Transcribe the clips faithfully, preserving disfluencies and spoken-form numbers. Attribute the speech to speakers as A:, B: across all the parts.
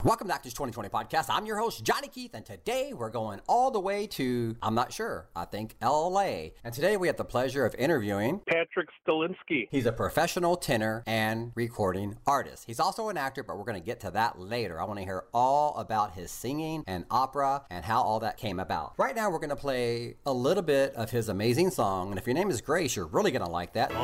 A: Welcome to Actors twenty twenty Podcast. I'm your host, Johnny Keith, and today we're going all the way to, I'm not sure, I think L A. And today we have the pleasure of interviewing
B: Patrick Stalinsky.
A: He's a professional tenor and recording artist. He's also an actor, but we're going to get to that later. I want to hear all about his singing and opera and how all that came about. Right now we're going to play a little bit of his amazing song, and if your name is Grace, you're really going to like that.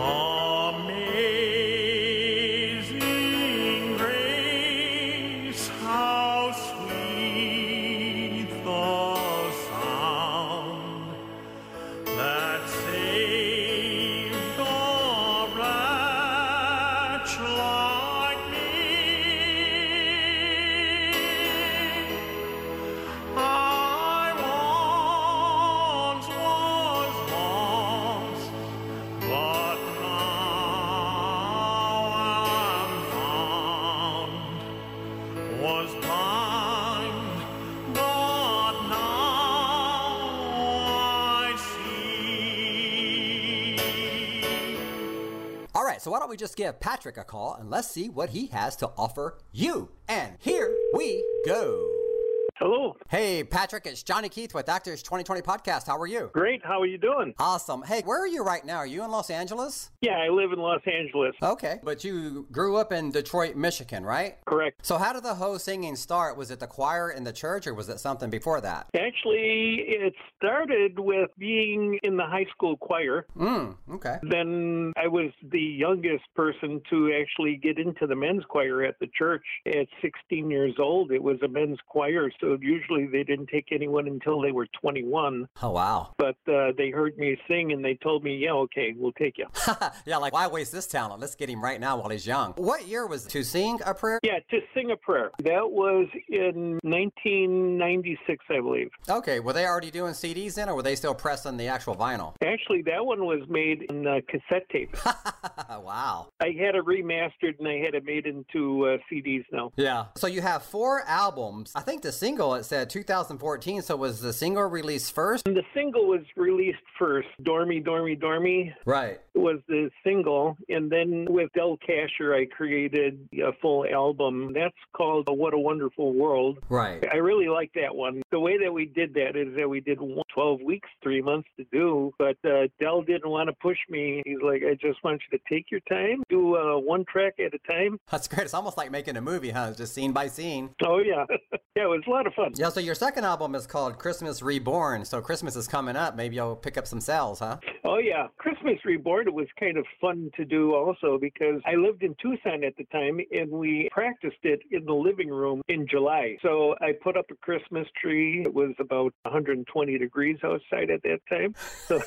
C: Amazing grace, how sweet the sound that saved a wretch like me. I once was lost, but now I'm found. Was blind, but now I see.
A: All right, so why don't we just give Patrick a call and let's see what he has to offer you. And here we go.
B: Hello.
A: Hey, Patrick, it's Johnny Keith with Actors twenty twenty Podcast. How are you?
B: Great. How are you doing?
A: Awesome. Hey, where are you right now? Are you in Los Angeles?
B: Yeah, I live in Los Angeles.
A: Okay, but you grew up in Detroit, Michigan, right?
B: Correct.
A: So how did the whole singing start? Was it the choir in the church or was it something before that?
B: Actually, it started with being in the high school choir.
A: Mm, okay.
B: Then I was the youngest person to actually get into the men's choir at the church. At sixteen years old, it was a men's choir, so usually they didn't take anyone until they were twenty-one.
A: Oh, wow.
B: But uh, they heard me sing and they told me, yeah, okay, we'll take you.
A: Yeah, like, why waste this talent? Let's get him right now while he's young. What year was it? To sing a prayer?
B: Yeah, to sing a prayer. That was in nineteen ninety-six, I believe.
A: Okay, were they already doing C Ds then, or were they still pressing the actual vinyl?
B: Actually, that one was made in uh, cassette tape.
A: Wow.
B: I had it remastered and I had it made into uh, C Ds now.
A: Yeah. So you have four albums. I think the single, it said two thousand fourteen, so was the single released first?
B: And the single was released first. Dormy, Dormy, Dormy
A: Right.
B: was the single. And then with Del Casher, I created a full album. That's called What a Wonderful World.
A: Right.
B: I really like that one. The way that we did that is that we did one, twelve weeks, three months to do. But uh, Del didn't want to push me. He's like, I just want you to take your time, do uh, one track at a time.
A: That's great. It's almost like making a movie, huh? It's just scene by scene.
B: Oh, yeah. Yeah, it was a lot of fun.
A: Yeah, so your second album is called Christmas Reborn. So Christmas is coming up. Maybe you'll pick up some sales, huh?
B: Oh, yeah. Christmas Reborn, it was kind of fun to do also because I lived in Tucson at the time and we practiced it in the living room in July. So I put up a Christmas tree. It was about one hundred twenty degrees outside at that time. So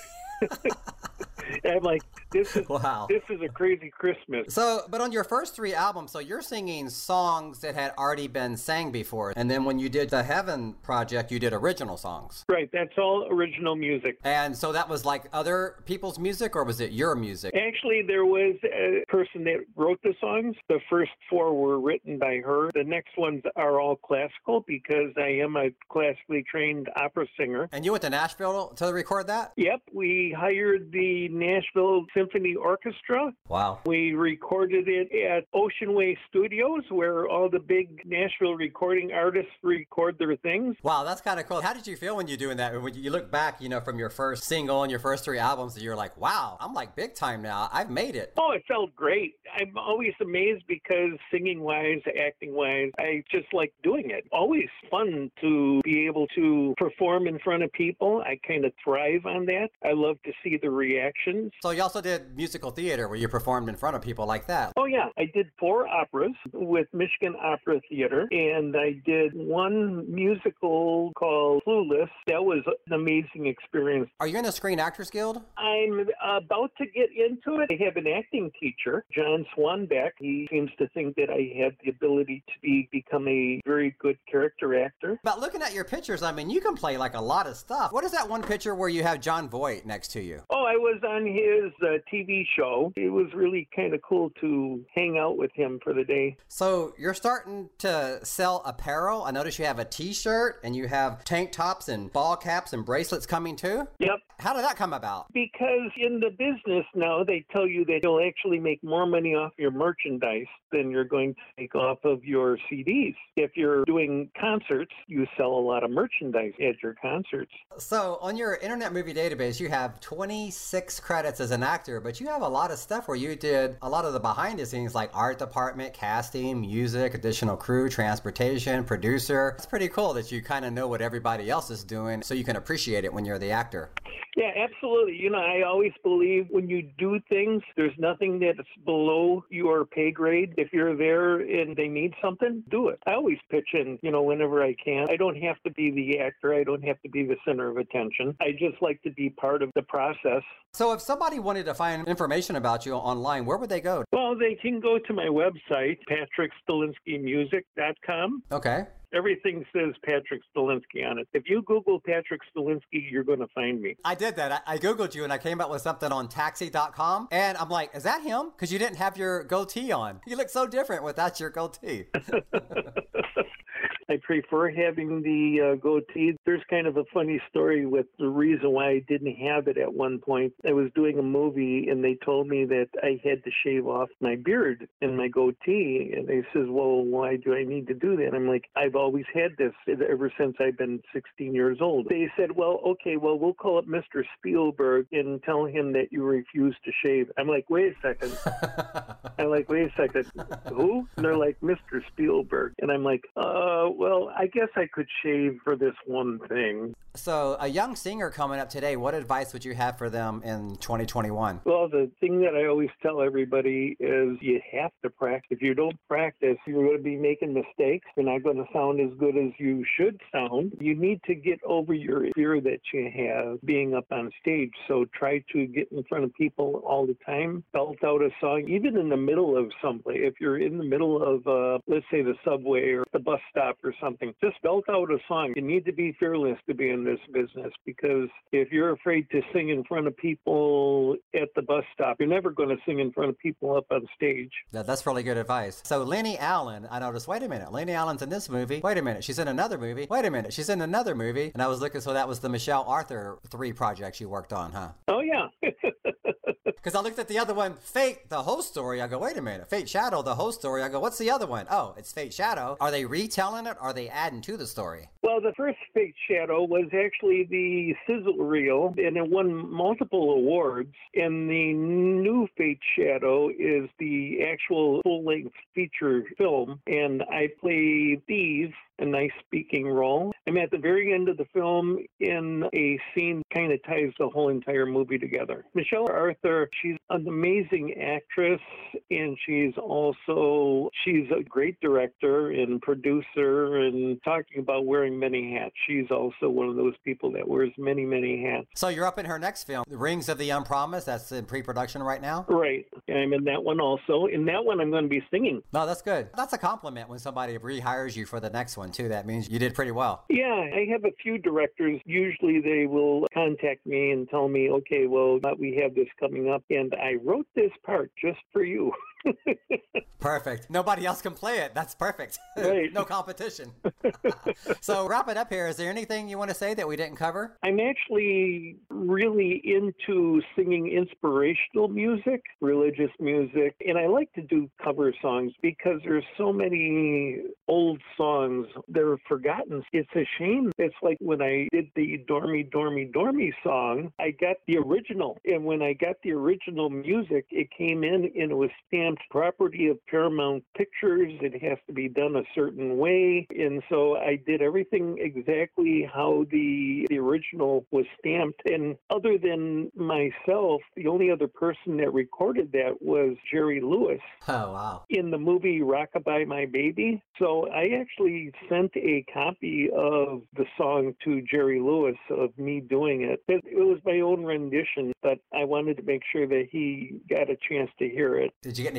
B: I'm like, this is
A: Wow.
B: this is a crazy Christmas.
A: So, but on your first three albums, so you're singing songs that had already been sang before. And then when you did the Heaven Project, you did original songs.
B: Right. That's all original music.
A: And so that was like other people's music, or was it your music?
B: Actually, there was a person that wrote the songs. The first four were written by her. The next ones are all classical because I am a classically trained opera singer.
A: And you went to Nashville to record that?
B: Yep, we hired the Nashville Symphony Orchestra.
A: Wow.
B: We recorded it at Ocean Way Studios, where all the big Nashville recording artists record their things.
A: Wow, that's kind of cool. How did you feel when you're doing that? When you look back, you know, from your first single and your first three albums, you're like, wow, I'm like big time now. I've made it.
B: Oh, it felt great. I'm always amazed because singing-wise, acting-wise, I just like doing it. Always fun to be able to perform in front of people. I kind of thrive on that. I love to see the reactions.
A: So you also did musical theater where you performed in front of people like that.
B: Oh, yeah. I did four operas with Michigan Opera Theater, and I did one musical called Clueless. That was an amazing experience.
A: Are you in the Screen Actors Guild?
B: I'm about to get into it. I have an acting teacher, John Swanbeck. He seems to think that I have the ability to be become a very good character actor.
A: But looking at your pictures, I mean, you can play like a lot of stuff. What is that one picture where you have John Voight next to you?
B: Oh, I was on his uh, T V show. It was really kind of cool to hang out with him for the day.
A: So you're starting to sell apparel. I notice you have a t-shirt and you have tank tops and ball caps and bracelets coming too.
B: Yep.
A: How did that come about?
B: Because in the business now, they tell you that you'll actually make more money off your merchandise than you're going to make off of your C Ds. If you're doing concerts, you sell a lot of merchandise at your concerts.
A: So on your Internet Movie Database, you have twenty-six credits as an actor, but you have a lot of stuff where you did a lot of the behind the scenes, like art department, casting, music, additional crew, transportation, producer. It's pretty cool that you kind of know what everybody else is doing so you can appreciate it when you're the actor.
B: Yeah, absolutely. You know, I always believe when you do things, there's nothing that's below your pay grade. If you're there and they need something, do it. I always pitch in, you know, whenever I can. I don't have to be the actor. I don't have to be the center of attention. I just like to be part of the process.
A: So if somebody wanted to find information about you online, where would they go?
B: Well, they can go to my website, patrick stalinsky music dot com.
A: Okay.
B: Everything says Patrick Stalinsky on it. If you Google Patrick Stalinsky, you're going to find me.
A: I did that. I, I Googled you and I came up with something on taxi dot com. And I'm like, is that him? Because you didn't have your goatee on. You look so different without your goatee.
B: I prefer having the uh, goatee. There's kind of a funny story with the reason why I didn't have it at one point. I was doing a movie and they told me that I had to shave off my beard and my goatee. And they says, well, why do I need to do that? I'm like, I've always had this ever since I've been sixteen years old. They said, well, okay, well, we'll call up Mister Spielberg and tell him that you refuse to shave. I'm like, wait a second. I'm like, wait a second. Who? And they're like, Mister Spielberg. And I'm like, uh, well, I guess I could shave for this one thing.
A: So a young singer coming up today, what advice would you have for them in twenty twenty-one?
B: Well, the thing that I always tell everybody is you have to practice. If you don't practice, you're going to be making mistakes. You're not going to sound as good as you should sound. You need to get over your fear that you have being up on stage. So try to get in front of people all the time. Belt out a song, even in the middle of something. If you're in the middle of, uh, let's say, the subway or the bus stop or something, just belt out a song. You need to be fearless to be in this business, because if you're afraid to sing in front of people at the bus stop, you're never going to sing in front of people up on stage.
A: Yeah, that's really good advice. So Lenny Allen, I noticed, wait a minute, Lenny Allen's in this movie. Wait a minute, she's in another movie. Wait a minute, she's in another movie. And I was looking, so that was the Michelle Arthur three projects you worked on, huh?
B: Oh, yeah.
A: Because I looked at the other one, Fate, the whole story. I go, wait a minute, Fate Shadow, the whole story. I go, what's the other one? Oh, it's Fate Shadow. Are they retelling it? Or are they adding to the story?
B: Well, the first Fate Shadow was actually the sizzle reel, and it won multiple awards. And the new Fate Shadow is the actual full-length feature film, and I play Steve, a nice speaking role. I'm at the very end of the film in a scene kind of ties the whole entire movie together. Michelle Arthur, she's an amazing actress, and she's also, she's a great director and producer, and talking about wearing many hats, she's also one of those people that wears many, many hats.
A: So you're up in her next film, Rings of the Unpromised, that's in pre-production right now?
B: Right. I'm in that one also. In that one, I'm going to be singing.
A: No, that's good. That's a compliment when somebody rehires you for the next one, too. That means you did pretty well.
B: Yeah, I have a few directors. Usually they will contact me and tell me, okay, well, we have this coming up, and I wrote this part just for you.
A: Perfect. Nobody else can play it. That's perfect.
B: Right.
A: No competition. So wrap it up here. Is there anything you want to say that we didn't cover?
B: I'm actually really into singing inspirational music, religious music, and I like to do cover songs because there's so many old songs that are forgotten. It's a shame. It's like when I did the Dormy, Dormy, Dormy song, I got the original, and when I got the original music, it came in and it was stamped property of Paramount Pictures. It has to be done a certain way. And so I did everything exactly how the, the original was stamped. And other than myself, the only other person that recorded that was Jerry Lewis.
A: Oh, wow.
B: In the movie Rockabye My Baby. So I actually sent a copy of the song to Jerry Lewis of me doing it. It, it was my own rendition, but I wanted to make sure that he got a chance to hear it.
A: Did you get any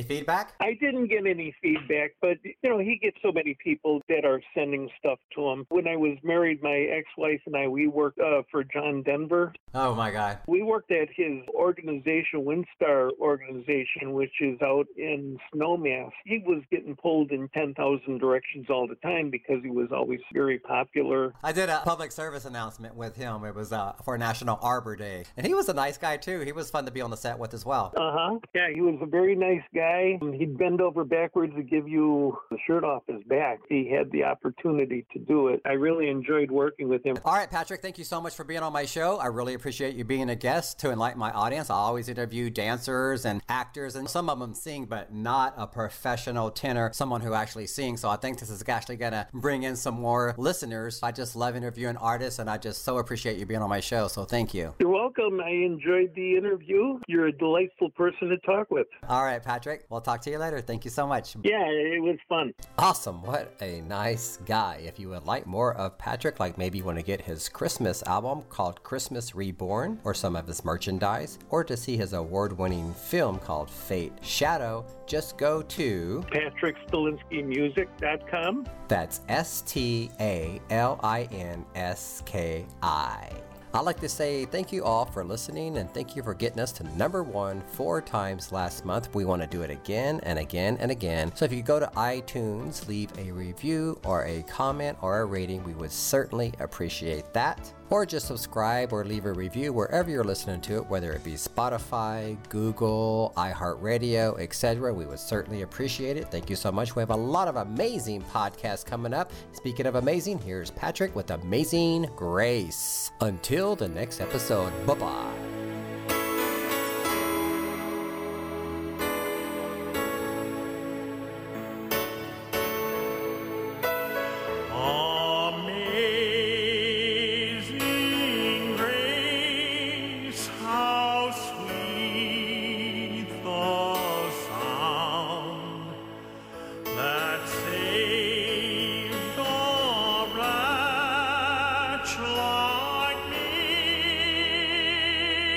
A: Any feedback?
B: I didn't get any feedback, but, you know, he gets so many people that are sending stuff to him. When I was married, my ex-wife and I, we worked uh, for John Denver.
A: Oh, my God.
B: We worked at his organization, Windstar organization, which is out in Snowmass. He was getting pulled in ten thousand directions all the time because he was always very popular.
A: I did a public service announcement with him. It was uh, for National Arbor Day. And he was a nice guy, too. He was fun to be on the set with as well.
B: Uh-huh. Yeah, he was a very nice guy. He'd bend over backwards to give you the shirt off his back. He had the opportunity to do it. I really enjoyed working with him.
A: All right, Patrick, thank you so much for being on my show. I really appreciate you being a guest to enlighten my audience. I always interview dancers and actors, and some of them sing, but not a professional tenor, someone who actually sings. So I think this is actually going to bring in some more listeners. I just love interviewing artists, and I just so appreciate you being on my show. So thank you.
B: You're welcome. I enjoyed the interview. You're a delightful person to talk with.
A: All right, Patrick. We'll talk to you later. Thank you so much.
B: Yeah, it was fun.
A: Awesome. What a nice guy. If you would like more of Patrick, like maybe you want to get his Christmas album called Christmas Reborn, or some of his merchandise, or to see his award-winning film called Fate Shadow, just go to
B: Patrick Stalinsky Music dot com.
A: That's S T A L I N S K I. I'd like to say thank you all for listening, and thank you for getting us to number one four times last month. We want to do it again and again and again. So if you go to iTunes, leave a review or a comment or a rating, we would certainly appreciate that. Or just subscribe or leave a review wherever you're listening to it, whether it be Spotify, Google, iHeartRadio, et cetera. We would certainly appreciate it. Thank you so much. We have a lot of amazing podcasts coming up. Speaking of amazing, here's Patrick with Amazing Grace. Until the next episode, bye-bye.
C: Amazing grace, how sweet the sound that saved a wretch like me.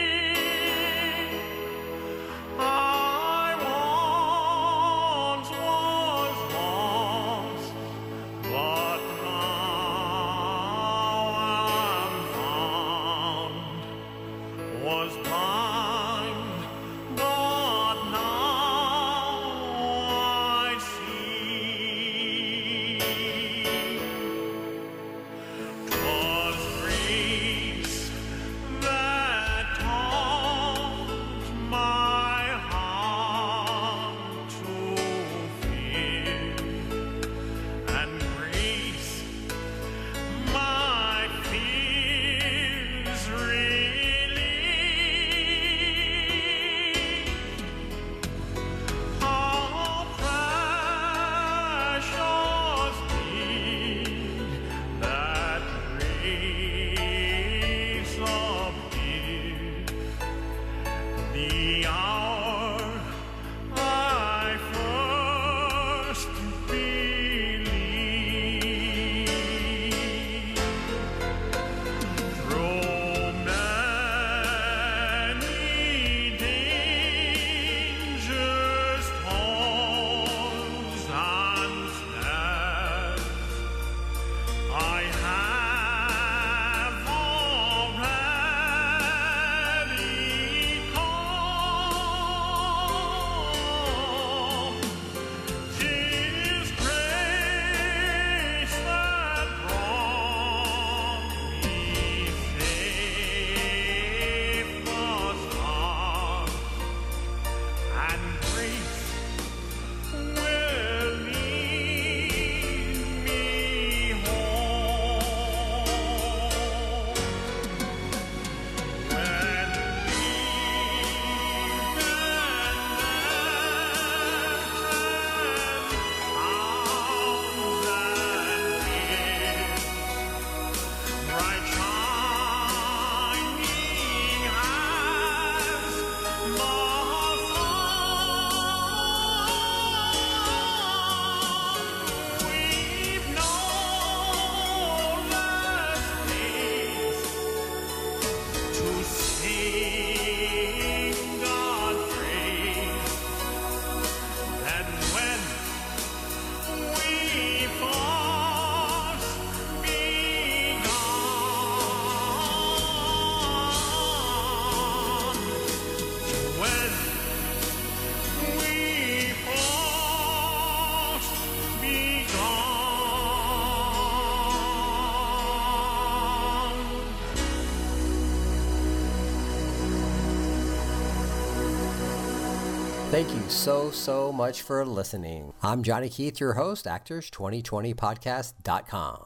A: Thank you so, so much for listening. I'm Johnny Keith, your host, actors twenty twenty podcast dot com.